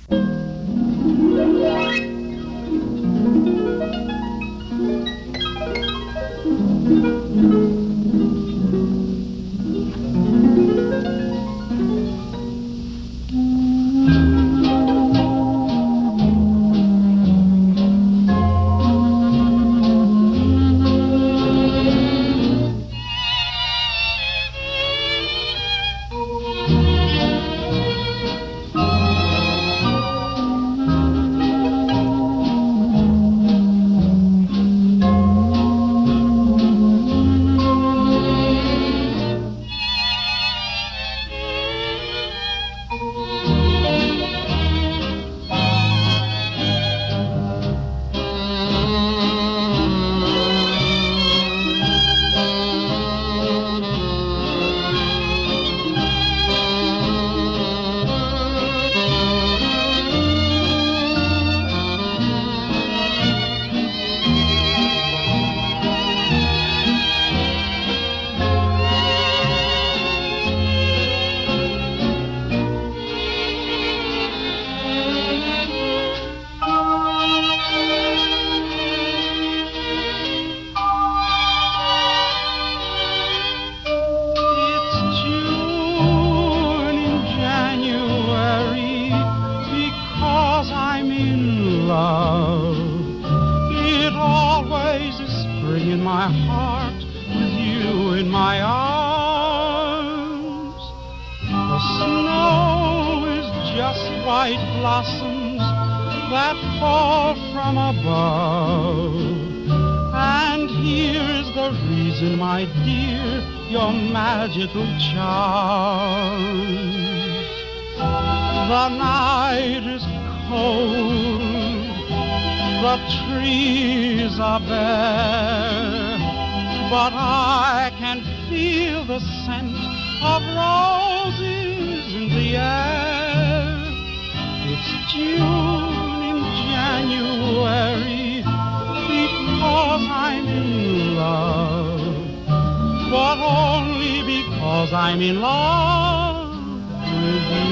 I'm in love. It always is spring in my heart with you in my arms. The snow is just white blossoms that fall from above. And here is the reason, my dear, your magical charms. The night is cold, the trees are bare, but I can feel the scent of roses in the air. It's June in January because I'm in love, but only because I'm in love with you.